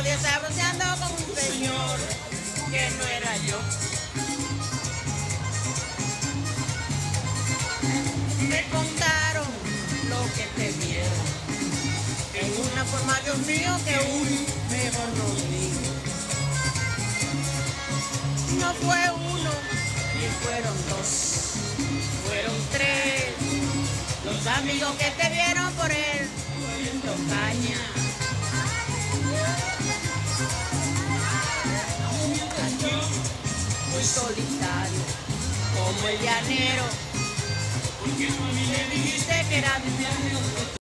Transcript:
otro día estaba bronceando con un señor que no era yo. Me contaron lo que te vieron en una forma, Dios mío, que mejor no digo. No fue uno, ni fueron dos, fueron tres los amigos que te vieron por él, Tocaña. Muy solitario, como el llanero. ¿Por qué no a mí le dijiste que era de mi amigo?